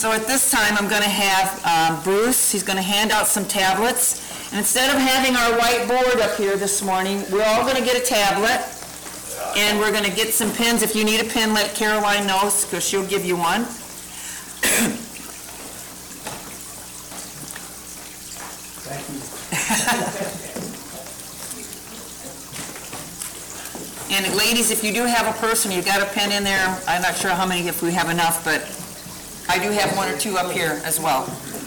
So at this time, I'm going to have Bruce, he's going to hand out some tablets. And instead of having our whiteboard up here this morning, we're all going to get a tablet. And we're going to get some pens. If you need a pen, let Caroline know, because she'll give you one. Thank you. And ladies, if you do have a person, you've got a pen in there. I'm not sure how many, if we have enough, but I do have one or two up here as well.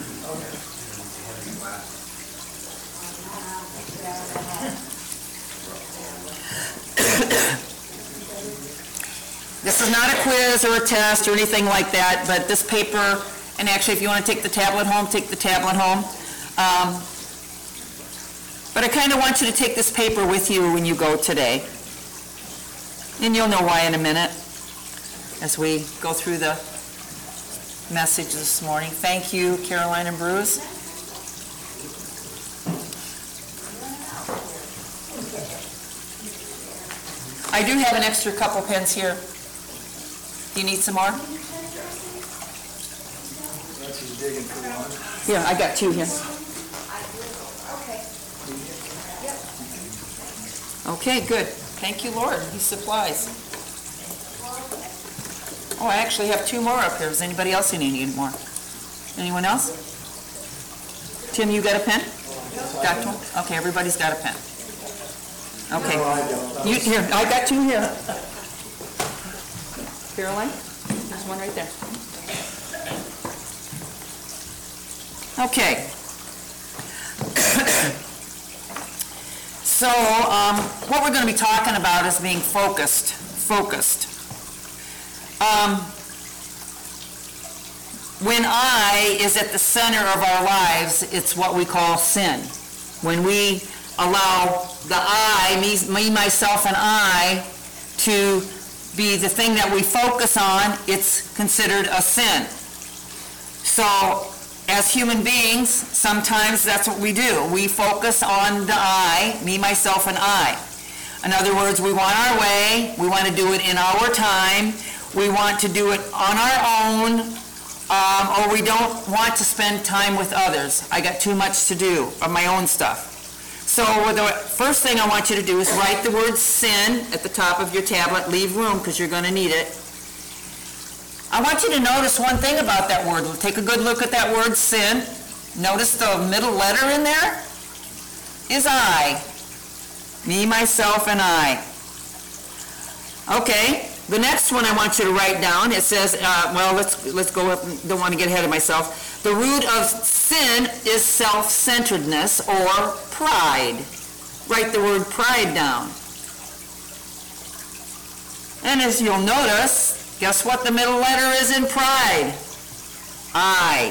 This is not a quiz or a test or anything like that, but this paper, and actually if you want to take the tablet home, take the tablet home. But I kind of want you to take this paper with you when you go today. And you'll know why in a minute as we go through the message this morning. Thank you, Caroline and Bruce. I do have an extra couple pens here. Do you need some more? Here, I got two here. Okay, good. Thank you, Lord. He supplies. Oh, I actually have two more up here. Does anybody else need any more? Anyone else? Tim, you got a pen? Got one? Okay, everybody's got a pen. Okay. Here, I got two here. Caroline? There's one right there. Okay. So, what we're going to be talking about is being focused. When I is at the center of our lives, it's what we call sin. When we allow the I, me, myself, and I, to be the thing that we focus on, it's considered a sin. So, as human beings, sometimes that's what we do. We focus on the I, me, myself, and I. In other words, we want our way, we want to do it in our time, we want to do it on our own, or we don't want to spend time with others. I got too much to do of my own stuff. So the first thing I want you to do is write the word sin at the top of your tablet. Leave room because you're going to need it. I want you to notice one thing about that word. Take a good look at that word, sin. Notice the middle letter in there is I. Me, myself, and I. Okay, the next one I want you to write down, it says, let's go up, don't want to get ahead of myself. The root of sin is self-centeredness or pride. Write the word pride down. And as you'll notice, guess what the middle letter is in pride? I.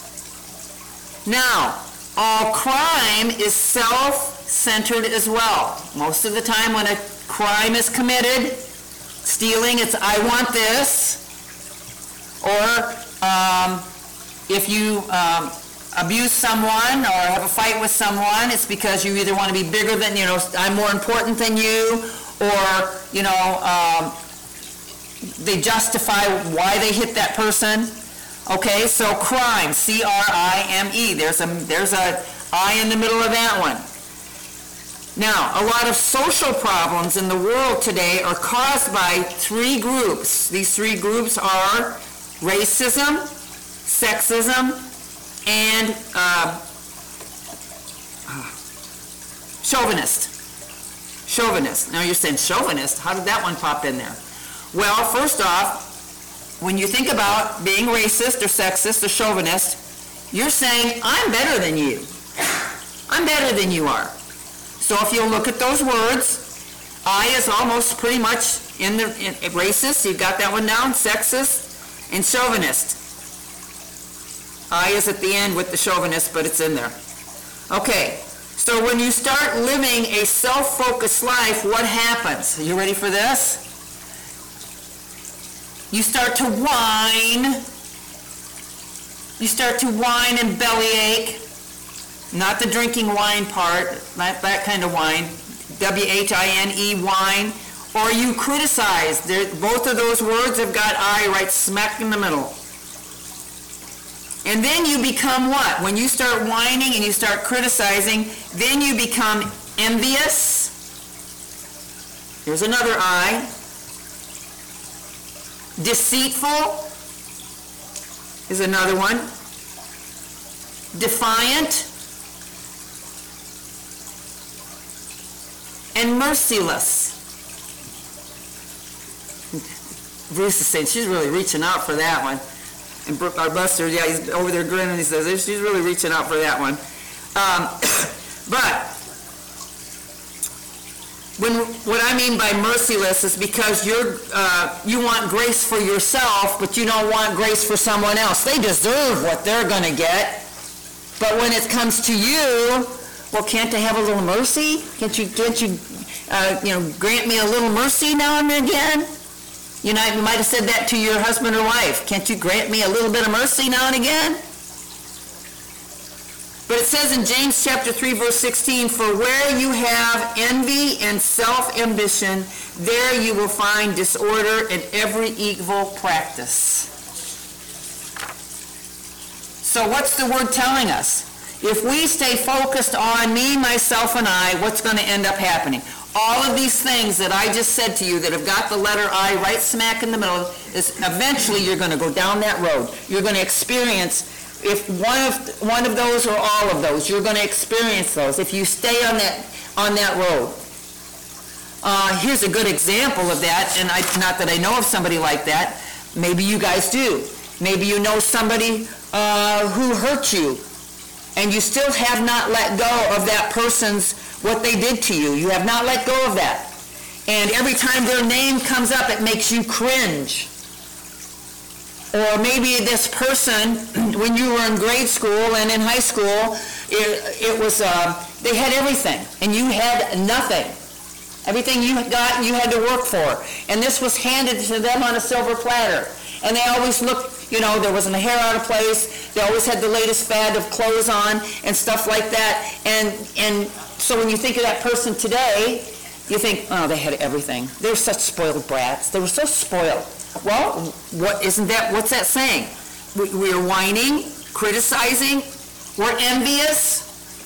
Now, all crime is self-centered as well. Most of the time when a crime is committed, stealing, it's I want this. Or if you abuse someone or have a fight with someone, it's because you either want to be bigger than, I'm more important than you, or, they justify why they hit that person. Okay, so crime, C-R-I-M-E. There's a I in the middle of that one. Now, a lot of social problems in the world today are caused by three groups. These three groups are racism, sexism, and chauvinist. Now you're saying chauvinist? How did that one pop in there? Well, first off, when you think about being racist or sexist or chauvinist, you're saying, I'm better than you. I'm better than you are. So if you'll look at those words, I is almost pretty much in racist, you've got that one down, sexist, and chauvinist. I is at the end with the chauvinist, but it's in there. Okay, so when you start living a self-focused life, what happens? Are you ready for this? You start to whine. You start to whine and bellyache. Not the drinking wine part, not that kind of wine. W-H-I-N-E, wine. Or you criticize. Both of those words have got I right smack in the middle. And then you become what? When you start whining and you start criticizing, then you become envious. Here's another I. Deceitful is another one. Defiant. And merciless. Bruce is saying she's really reaching out for that one. And Brooke, our buster, yeah, he's over there grinning. He says she's really reaching out for that one. But what I mean by merciless is because you want grace for yourself, but you don't want grace for someone else. They deserve what they're going to get. But when it comes to you, well, can't I have a little mercy? Can't you grant me a little mercy now and again? You might have said that to your husband or wife. Can't you grant me a little bit of mercy now and again? But it says in James chapter 3, verse 16, for where you have envy and self-ambition, there you will find disorder and every evil practice. So what's the word telling us? If we stay focused on me, myself, and I, what's going to end up happening? All of these things that I just said to you that have got the letter I right smack in the middle, is eventually you're going to go down that road. You're going to experience, if one of those or all of those, you're going to experience those if you stay on that road. Here's a good example of that, and not that I know of somebody like that. Maybe you guys do. Maybe you know somebody who hurt you, and you still have not let go of that person's, what they did to you. You have not let go of that. And every time their name comes up, it makes you cringe. Or maybe this person, when you were in grade school and in high school, it was, they had everything, and you had nothing. Everything you got, you had to work for. And this was handed to them on a silver platter. And they always looked, there wasn't a hair out of place. They always had the latest fad of clothes on and stuff like that. And so when you think of that person today, you think, oh, they had everything. They were such spoiled brats. They were so spoiled. Well, what's that saying? We're whining, criticizing, we're envious.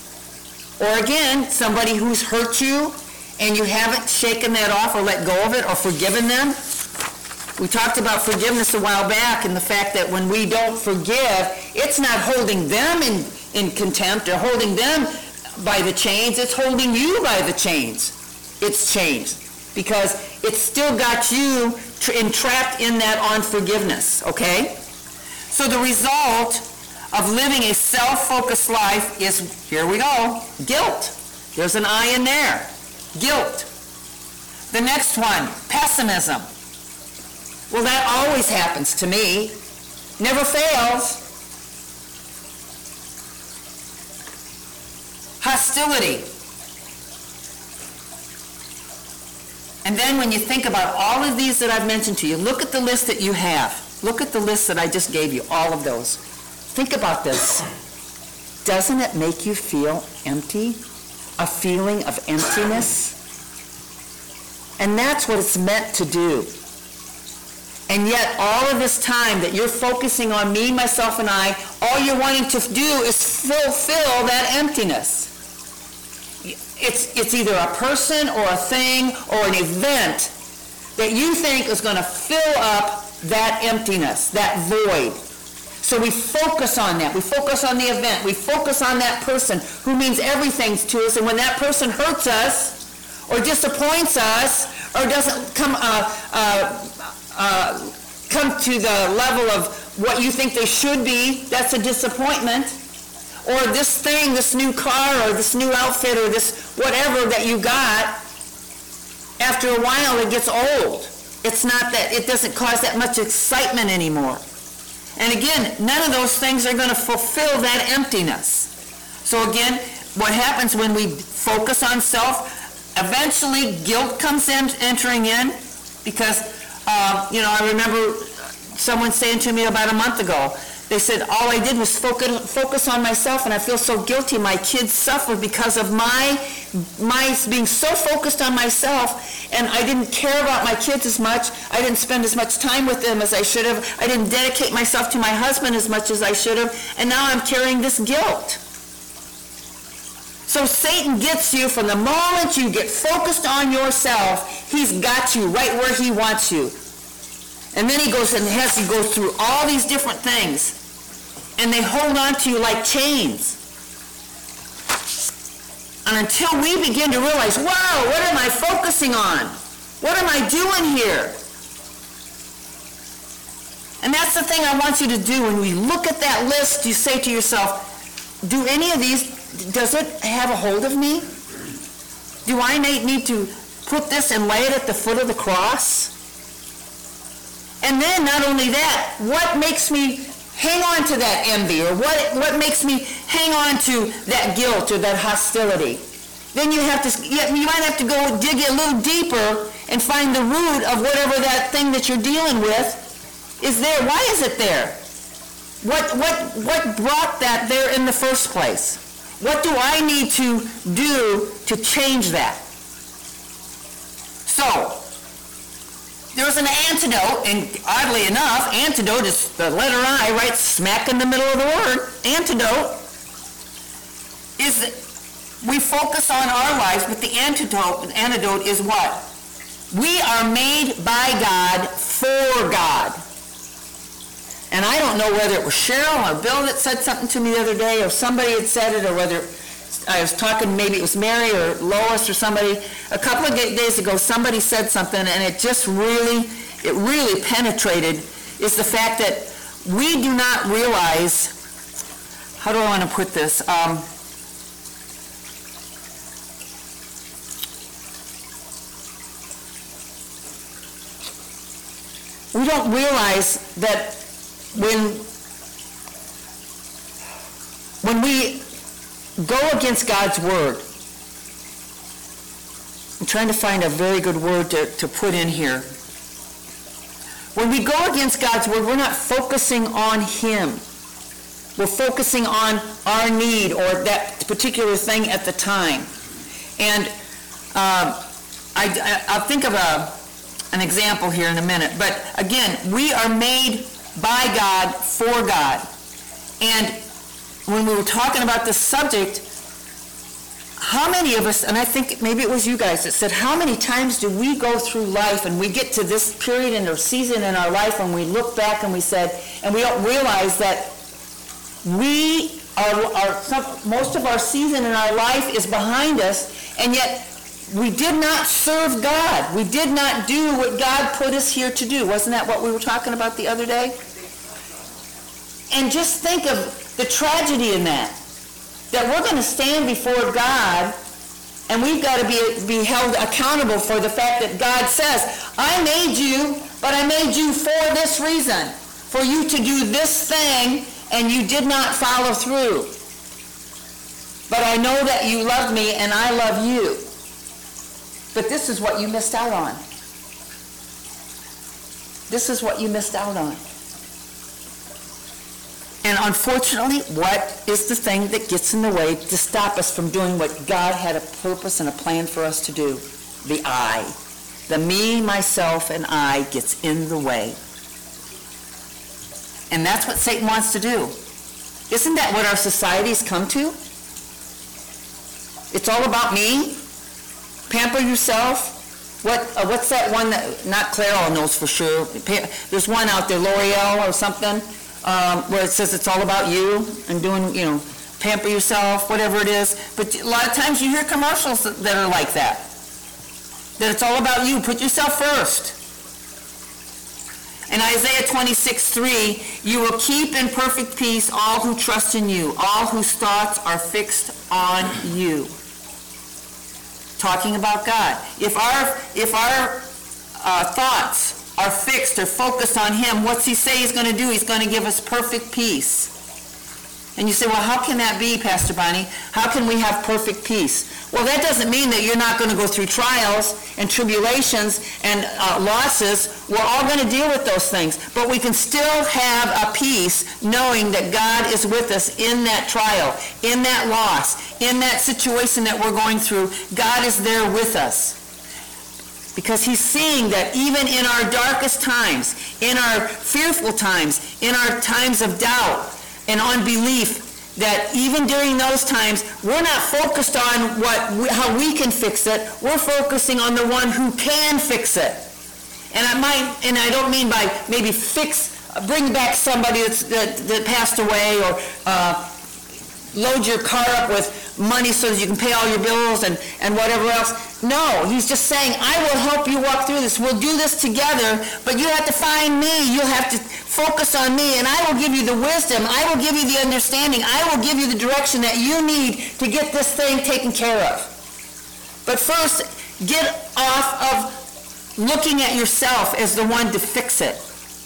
Or again, somebody who's hurt you and you haven't shaken that off or let go of it or forgiven them. We talked about forgiveness a while back and the fact that when we don't forgive, it's not holding them in contempt or holding them by the chains, it's holding you by the chains. It's chains. Because it's still got you entrapped in that unforgiveness, okay? So the result of living a self-focused life is, here we go, guilt. There's an I in there. Guilt. The next one, pessimism. Well, that always happens to me. Never fails. Hostility. And then when you think about all of these that I've mentioned to you, look at the list that you have. Look at the list that I just gave you, all of those. Think about this. Doesn't it make you feel empty? A feeling of emptiness? And that's what it's meant to do. And yet all of this time that you're focusing on me, myself, and I, all you're wanting to do is fulfill that emptiness. It's either a person or a thing or an event that you think is going to fill up that emptiness, that void. So we focus on that. We focus on the event. We focus on that person who means everything to us. And when that person hurts us or disappoints us or doesn't come to the level of what you think they should be, that's a disappointment. Or this thing, this new car, or this new outfit, or this whatever that you got, after a while it gets old. It's not that, it doesn't cause that much excitement anymore. And again, none of those things are going to fulfill that emptiness. So again, what happens when we focus on self, eventually guilt comes entering in, because, I remember someone saying to me about a month ago, They said all I did was focus on myself, and I feel so guilty. My kids suffer because of my being so focused on myself, and I didn't care about my kids as much. I didn't spend as much time with them as I should have. I didn't dedicate myself to my husband as much as I should have, and now I'm carrying this guilt. So Satan gets you from the moment you get focused on yourself. He's got you right where he wants you. And then he goes through all these different things. And they hold on to you like chains. And until we begin to realize, wow, what am I focusing on? What am I doing here? And that's the thing I want you to do. When we look at that list, you say to yourself, do any of these, does it have a hold of me? Do I need to put this and lay it at the foot of the cross? And then not only that, what makes me hang on to that envy, or what makes me hang on to that guilt or that hostility? Then you might have to go dig a little deeper and find the root of whatever that thing that you're dealing with is there. Why is it there? What brought that there in the first place? What do I need to do to change that? So, there's an antidote, and oddly enough, antidote is the letter I right smack in the middle of the word. Antidote is that we focus on our lives, but the antidote is what? We are made by God for God. And I don't know whether it was Cheryl or Bill that said something to me the other day, or somebody had said it, or whether I was talking, maybe it was Mary or Lois or somebody. A couple of days ago, somebody said something, and it just really penetrated, is the fact that we do not realize, how do I want to put this? We don't realize that when we go against God's word, I'm trying to find a very good word to put in here. When we go against God's word, we're not focusing on him. We're focusing on our need or that particular thing at the time. And I'll think of an example here in a minute. But again, we are made by God for God. And when we were talking about this subject, how many of us, and I think maybe it was you guys that said, how many times do we go through life and we get to this period in or season in our life and we look back and we said, and we don't realize that most of our season in our life is behind us, and yet we did not serve God. We did not do what God put us here to do. Wasn't that what we were talking about the other day? And just think of the tragedy in that we're going to stand before God, and we've got to be held accountable for the fact that God says, I made you, but I made you for this reason, for you to do this thing, and you did not follow through. But I know that you love me, and I love you. But this is what you missed out on. This is what you missed out on. And unfortunately, what is the thing that gets in the way to stop us from doing what God had a purpose and a plan for us to do? The I. The me, myself, and I gets in the way. And that's what Satan wants to do. Isn't that what our society's come to? It's all about me. Pamper yourself. What's that one that, not Clairol knows for sure. There's one out there, L'Oreal or something, where it says it's all about you and doing, pamper yourself, whatever it is. But a lot of times you hear commercials that are like that. That it's all about you. Put yourself first. In Isaiah 26:3, you will keep in perfect peace all who trust in you, all whose thoughts are fixed on you. Talking about God. If our thoughts are fixed or focused on him, what's he say he's going to do? He's going to give us perfect peace. And you say, well, how can that be, Pastor Bonnie? How can we have perfect peace? Well, that doesn't mean that you're not going to go through trials and tribulations and losses. We're all going to deal with those things. But we can still have a peace knowing that God is with us in that trial, in that loss, in that situation that we're going through. God is there with us. Because he's seeing that even in our darkest times, in our fearful times, in our times of doubt and unbelief, that even during those times, we're not focused on how we can fix it. We're focusing on the one who can fix it. And I don't mean by maybe bring back somebody that passed away, or load your car up with money so that you can pay all your bills and whatever else. No, he's just saying, I will help you walk through this. We'll do this together, but you have to find me. You'll have to focus on me, and I will give you the wisdom. I will give you the understanding. I will give you the direction that you need to get this thing taken care of. But first, get off of looking at yourself as the one to fix it.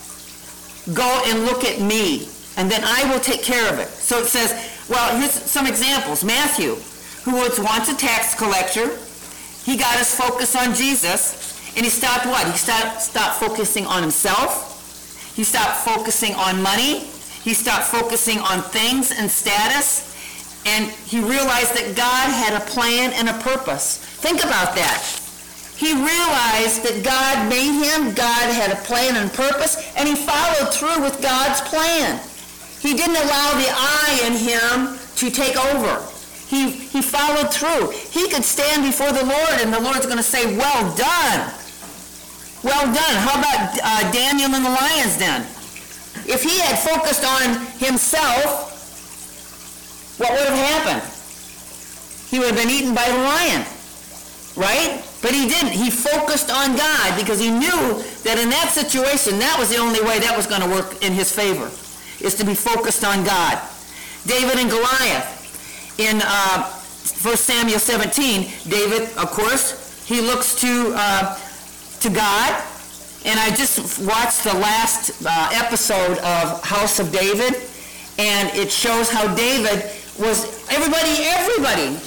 Go and look at me, and then I will take care of it. So it says, well, here's some examples. Matthew, who was once a tax collector, he got his focus on Jesus, and he stopped what? He stopped focusing on himself. He stopped focusing on money. He stopped focusing on things and status, and he realized that God had a plan and a purpose. Think about that. He realized that God made him, God had a plan and purpose, and he followed through with God's plan. He didn't allow the I in him to take over. He followed through. He could stand before the Lord, and the Lord's going to say, well done. Well done. How about Daniel in the lion's den? If he had focused on himself, what would have happened? He would have been eaten by the lion, right? But he didn't. He focused on God because he knew that in that situation, that was the only way that was going to work in his favor, is to be focused on God. David and Goliath. In 1 Samuel 17, David, of course, he looks to God. And I just watched the last episode of House of David, and it shows how David was, everybody,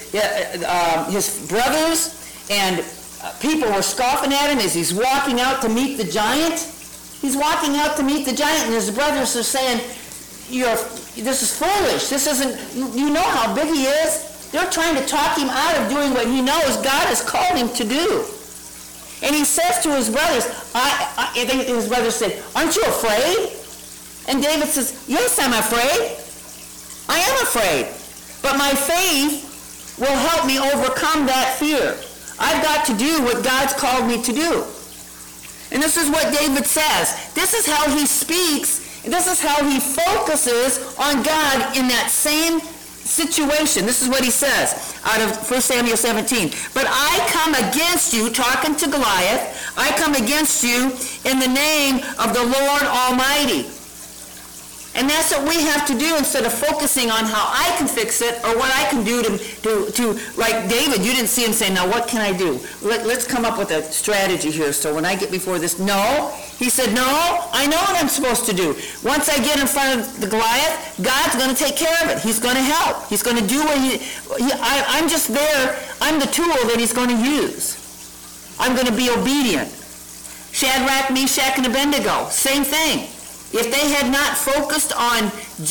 his brothers and people were scoffing at him as he's walking out to meet the giant. He's walking out to meet the giant, and his brothers are saying, this is foolish. This isn't, you know how big he is? They're trying to talk him out of doing what he knows God has called him to do. And he says to his brothers, his brothers say, aren't you afraid? And David says, yes, I'm afraid. I am afraid. But my faith will help me overcome that fear. I've got to do what God's called me to do. And this is what David says. This is how he speaks. This is how he focuses on God in that same situation. This is what he says out of 1 Samuel 17. But I come against you, talking to Goliath, I come against you in the name of the Lord Almighty. And that's what we have to do instead of focusing on how I can fix it or what I can do to like David, you didn't see him say, now what can I do? Let's come up with a strategy here so when I get before this. No, he said, no, I know what I'm supposed to do. Once I get in front of the Goliath, God's going to take care of it. He's going to help. He's going to do what I'm just there. I'm the tool that he's going to use. I'm going to be obedient. Shadrach, Meshach, and Abednego, same thing. If they had not focused on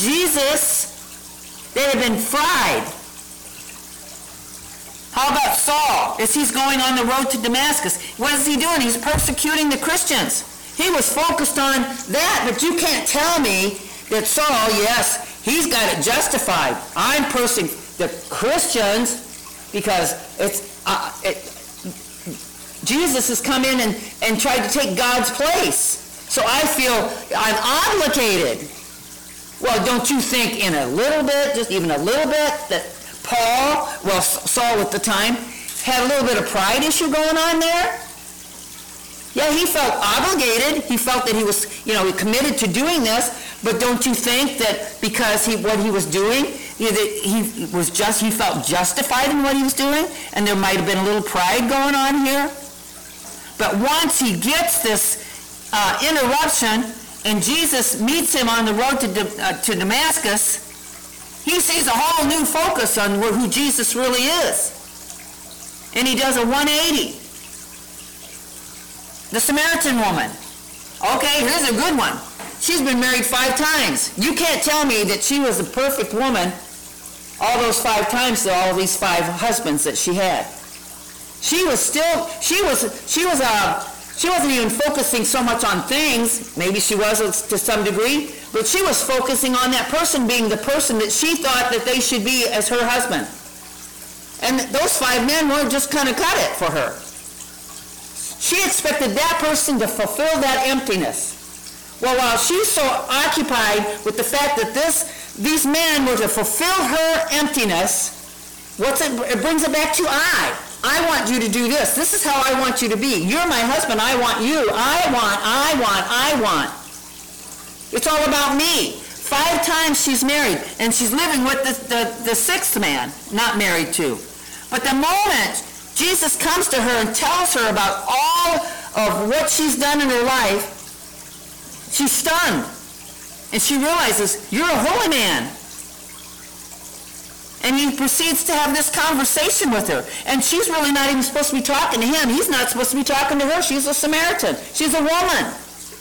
Jesus, they'd have been fried. How about Saul? As he's going on the road to Damascus, what is he doing? He's persecuting the Christians. He was focused on that, but you can't tell me that Saul, yes, he's got it justified. I'm persecuting the Christians because Jesus has come in and tried to take God's place. So I feel I'm obligated. Well, don't you think in a little bit, just even a little bit, that Saul at the time, had a little bit of pride issue going on there? Yeah, he felt obligated. He felt that he was, committed to doing this. But don't you think that because what he was doing, he felt justified in what he was doing, and there might have been a little pride going on here? But once he gets this interruption, and Jesus meets him on the road to Damascus, He sees a whole new focus on who Jesus really is. And he does a 180. The Samaritan woman. Okay, here's a good one. She's been married 5 times. You can't tell me that she was a perfect woman all those 5 times to all these 5 husbands that she had. She wasn't even focusing so much on things. Maybe she was to some degree, but she was focusing on that person being the person that she thought that they should be as her husband. And those 5 men were just kind of cut it for her. She expected that person to fulfill that emptiness. Well, while she's so occupied with the fact that these men were to fulfill her emptiness, it brings it back to I want you to do this. This is how I want you to be. You're my husband. I want you. I want. It's all about me. 5 times she's married, and she's living with the 6th man, not married to. But the moment Jesus comes to her and tells her about all of what she's done in her life, she's stunned. And she realizes, you're a holy man. And he proceeds to have this conversation with her. And she's really not even supposed to be talking to him. He's not supposed to be talking to her. She's a Samaritan. She's a woman.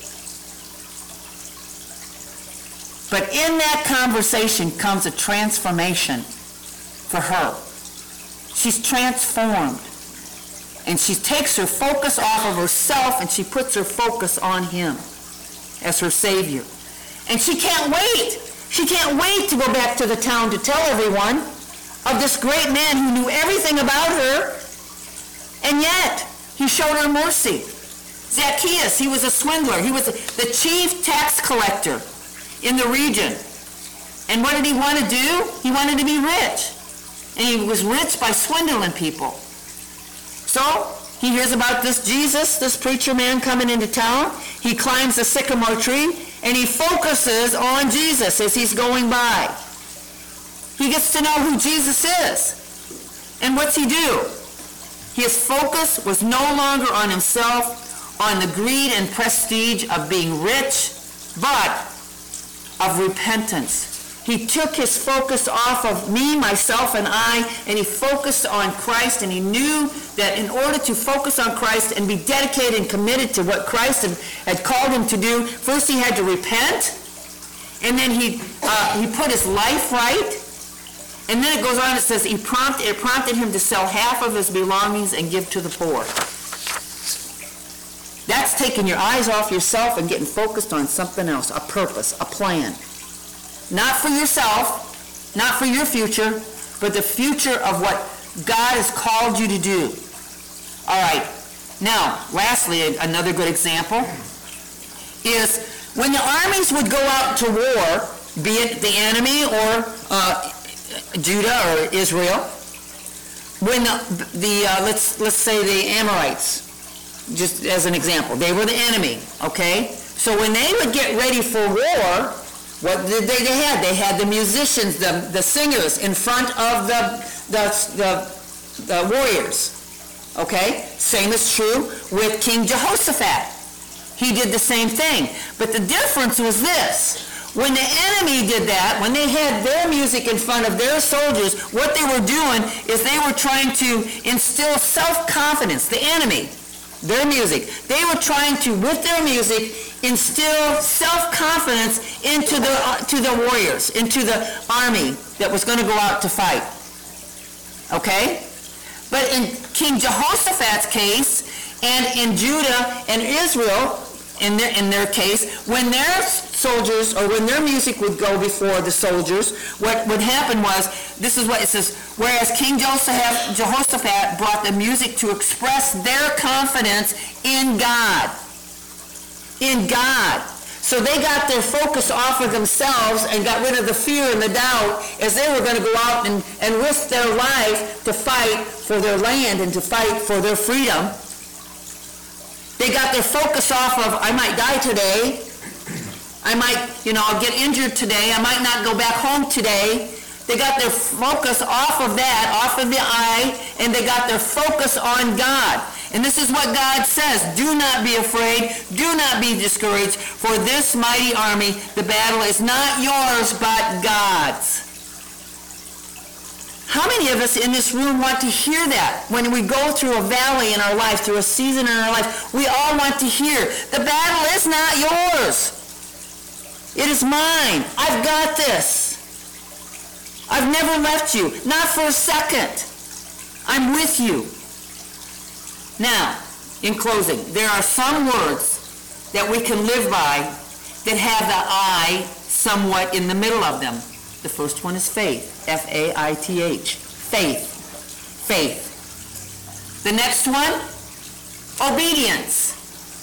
But in that conversation comes a transformation for her. She's transformed. And she takes her focus off of herself and she puts her focus on him as her Savior. And she can't wait. She can't wait to go back to the town to tell everyone of this great man who knew everything about her. And yet, he showed her mercy. Zacchaeus, he was a swindler. He was the chief tax collector in the region. And what did he want to do? He wanted to be rich. And he was rich by swindling people. So, he hears about this Jesus, this preacher man coming into town. He climbs the sycamore tree, and he focuses on Jesus as he's going by. He gets to know who Jesus is. And what's he do? His focus was no longer on himself, on the greed and prestige of being rich, but of repentance. He took his focus off of me, myself, and I, and he focused on Christ, and he knew that in order to focus on Christ and be dedicated and committed to what Christ had called him to do, first he had to repent, and then he put his life right, and then it goes on, it says it prompted him to sell half of his belongings and give to the poor. That's taking your eyes off yourself and getting focused on something else, a purpose, a plan. Not for yourself, not for your future, but the future of what God has called you to do. All right. Now, lastly, another good example is when the armies would go out to war, be it the enemy or Judah or Israel, when let's say the Amorites, just as an example, they were the enemy, okay? So when they would get ready for war, what did they have? They had the musicians, the singers in front of the warriors. Okay? Same is true with King Jehoshaphat. He did the same thing. But the difference was this. When the enemy did that, when they had their music in front of their soldiers, what they were doing is they were trying to instill self-confidence. The enemy, their music, they were trying to, with their music, instill self-confidence into the warriors, into the army that was going to go out to fight. Okay? But in King Jehoshaphat's case, and in Judah and Israel, in their case, when their soldiers, or when their music would go before the soldiers, what would happen was, this is what it says, whereas King Jehoshaphat brought the music to express their confidence in God. In God. So they got their focus off of themselves and got rid of the fear and the doubt as they were going to go out and risk their life to fight for their land and to fight for their freedom. They got their focus off of, I might die today. I might, I'll get injured today. I might not go back home today. They got their focus off of that, off of the I, and they got their focus on God. And this is what God says. Do not be afraid. Do not be discouraged. For this mighty army, the battle is not yours, but God's. How many of us in this room want to hear that? When we go through a valley in our life, through a season in our life, we all want to hear, the battle is not yours. It is mine. I've got this. I've never left you, not for a second. I'm with you. Now, in closing, there are some words that we can live by that have the I somewhat in the middle of them. The first one is faith, F-A-I-T-H, faith, faith. The next one, obedience,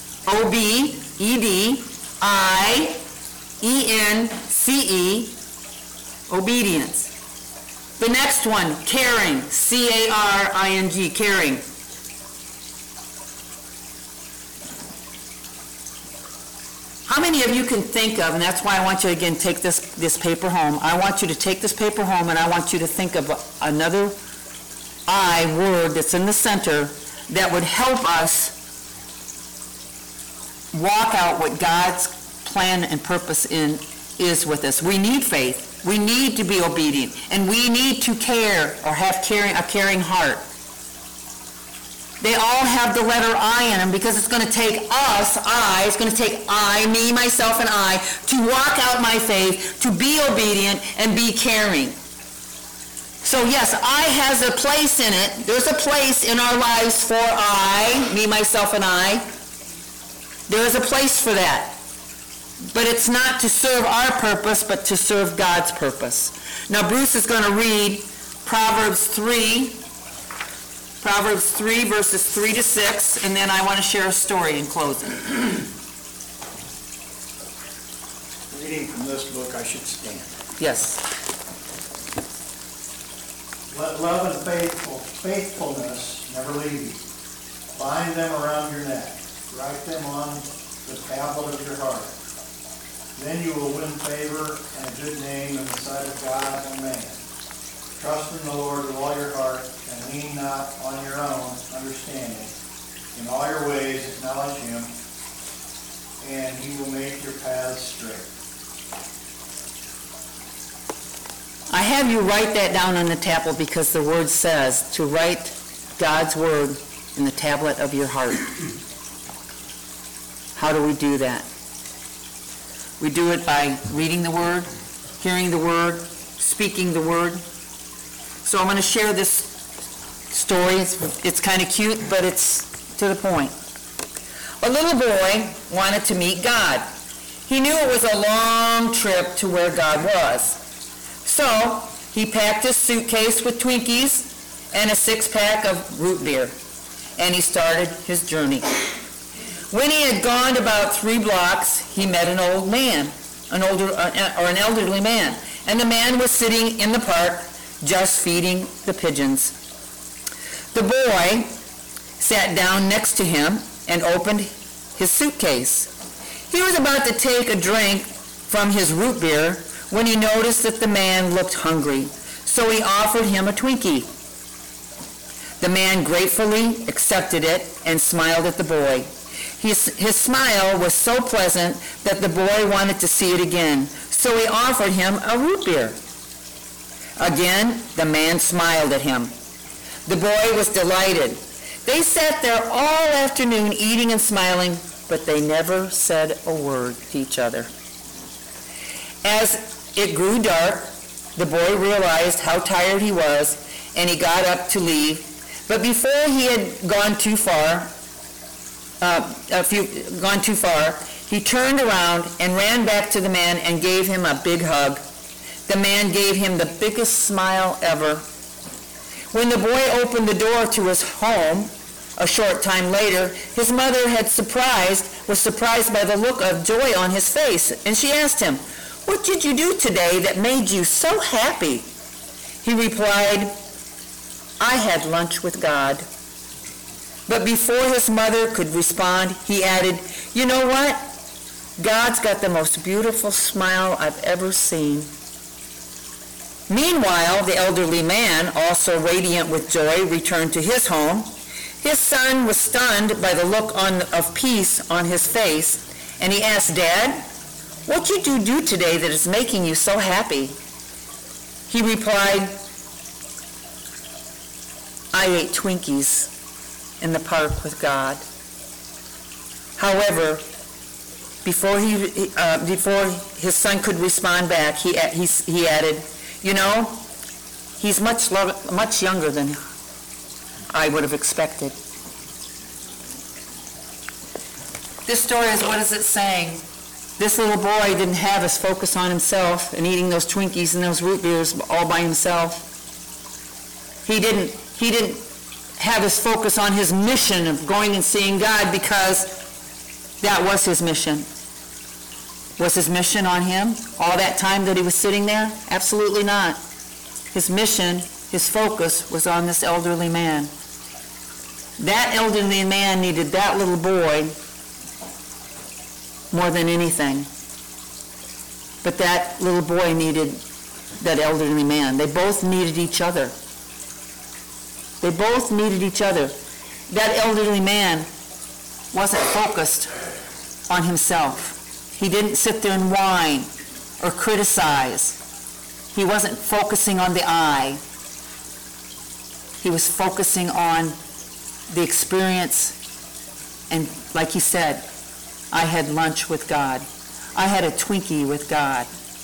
O-B-E-D-I-E-N-C-E, obedience. The next one, caring, C-A-R-I-N-G, caring. How many of you can think of, and that's why I want you to again take this paper home, I want you to take this paper home and I want you to think of another I word that's in the center that would help us walk out what God's plan and purpose is with us. We need faith. We need to be obedient. And we need to care or have a caring heart. They all have the letter I in them because it's going to take us, it's going to take I, me, myself, and I, to walk out my faith, to be obedient, and be caring. So yes, I has a place in it. There's a place in our lives for I, me, myself, and I. There is a place for that. But it's not to serve our purpose, but to serve God's purpose. Now Bruce is going to read Proverbs 3 verses 3 to 6, and then I want to share a story in closing. Reading from this book, I should stand. Yes. Let love and faithfulness never leave you. Bind them around your neck. Write them on the tablet of your heart. Then you will win favor and a good name in the sight of God and man. Trust in the Lord with all your heart, and lean not on your own understanding. In all your ways acknowledge him, and he will make your paths straight. I have you write that down on the tablet because the word says to write God's word in the tablet of your heart. How do we do that? We do it by reading the word, hearing the word, speaking the word. So I'm going to share this story. It's kind of cute, but it's to the point. A little boy wanted to meet God. He knew it was a long trip to where God was. So he packed his suitcase with Twinkies and a 6-pack of root beer, and he started his journey. When he had gone about 3 blocks, he met an old man, an elderly man, and the man was sitting in the park just feeding the pigeons. The boy sat down next to him and opened his suitcase. He was about to take a drink from his root beer when he noticed that the man looked hungry, so he offered him a Twinkie. The man gratefully accepted it and smiled at the boy. His smile was so pleasant that the boy wanted to see it again, so he offered him a root beer. Again, the man smiled at him. The boy was delighted. They sat there all afternoon eating and smiling, but they never said a word to each other. As it grew dark, the boy realized how tired he was, and he got up to leave. But before he had gone too far, he turned around and ran back to the man and gave him a big hug. The man gave him the biggest smile ever. When the boy opened the door to his home a short time later, his mother was surprised by the look of joy on his face, and she asked him, "What did you do today that made you so happy?" He replied, "I had lunch with God." But before his mother could respond, he added, "You know what? God's got the most beautiful smile I've ever seen." Meanwhile, the elderly man, also radiant with joy, returned to his home. His son was stunned by the look of peace on his face, and he asked, "Dad, what did you do today that is making you so happy?" He replied, I ate Twinkies in the park with God. However, before his son could respond back, he added, you know, he's much younger than I would have expected. This story is, what is it saying? This little boy didn't have his focus on himself and eating those Twinkies and those root beers all by himself. He didn't have his focus on his mission of going and seeing God, because that was his mission. Was his mission on him all that time that he was sitting there? Absolutely not. His mission, his focus was on this elderly man. That elderly man needed that little boy more than anything. But that little boy needed that elderly man. They both needed each other. They both needed each other. That elderly man wasn't focused on himself. He didn't sit there and whine or criticize. He wasn't focusing on the I. He was focusing on the experience, and like he said, I had lunch with God. I had a Twinkie with God.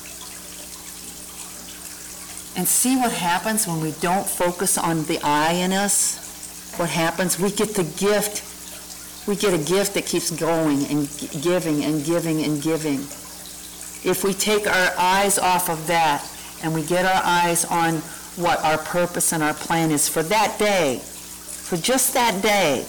And see what happens when we don't focus on the I in us? What happens? We get the gift. We get a gift that keeps going and giving and giving and giving. If we take our eyes off of that and we get our eyes on what our purpose and our plan is for that day, for just that day,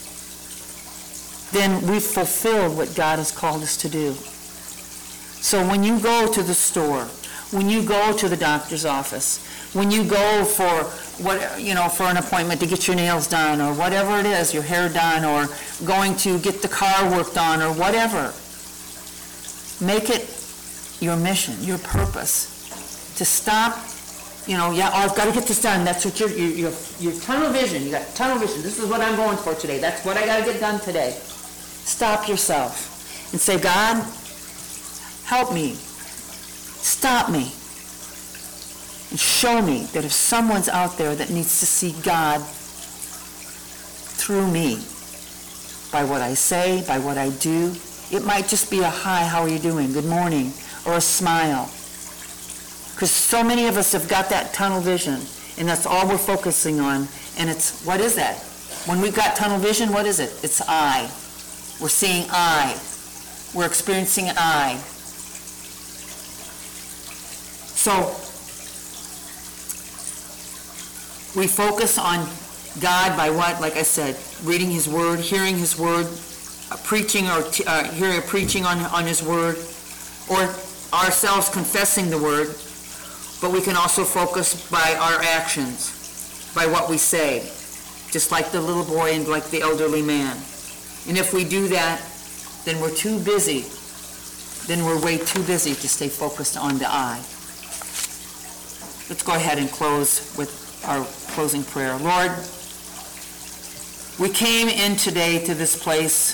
then we've fulfilled what God has called us to do. So when you go to the store, when you go to the doctor's office, when you go for for an appointment to get your nails done or whatever it is, your hair done, or going to get the car worked on or whatever, make it your mission, your purpose, to stop. I've got to get this done. That's what your tunnel vision. You got tunnel vision. This is what I'm going for today. That's what I got to get done today. Stop yourself and say, God, help me. Stop me. And show me that if someone's out there that needs to see God through me, by what I say, by what I do, it might just be a hi, how are you doing, good morning, or a smile. Because so many of us have got that tunnel vision, and that's all we're focusing on. And it's, what is that? When we've got tunnel vision, what is it? It's I. We're seeing I. We're experiencing an I. So we focus on God by what? Like I said, reading His Word, hearing His Word, preaching or hearing a preaching on His Word, or ourselves confessing the Word. But we can also focus by our actions, by what we say, just like the little boy and like the elderly man. And if we do that, then we're too busy. Then we're way too busy to stay focused on the I. Let's go ahead and close with our closing prayer. Lord, we came in today to this place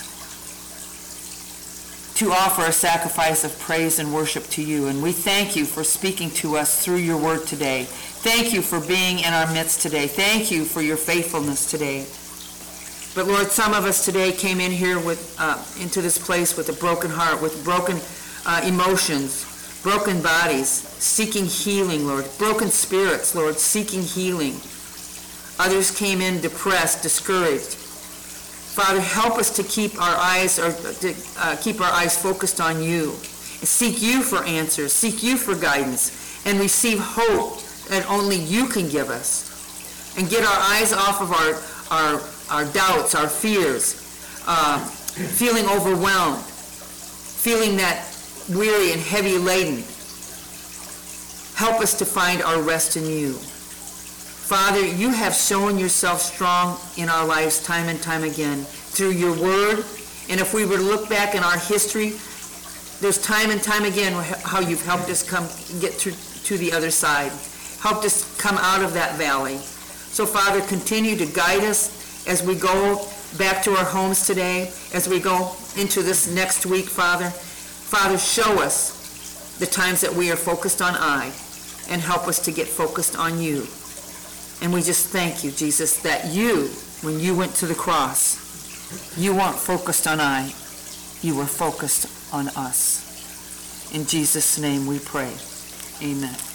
to offer a sacrifice of praise and worship to you, and we thank you for speaking to us through your word today. Thank you for being in our midst today. Thank you for your faithfulness today. But Lord, some of us today came in here into this place with a broken heart, with broken emotions, broken bodies, seeking healing, Lord. Broken spirits, Lord, seeking healing. Others came in depressed, discouraged. Father, help us to keep our eyes focused on you. Seek you for answers, seek you for guidance, and receive hope that only you can give us. And get our eyes off of our doubts, our fears, feeling overwhelmed, feeling that weary and heavy laden. Help us to find our rest in you. Father, you have shown yourself strong in our lives time and time again through your word. And if we were to look back in our history, there's time and time again how you've helped us get to the other side, helped us come out of that valley. So Father, continue to guide us as we go back to our homes today, as we go into this next week, Father. Father, show us the times that we are focused on I, and help us to get focused on you. And we just thank you, Jesus, that you, when you went to the cross, you weren't focused on I, you were focused on us. In Jesus' name we pray. Amen.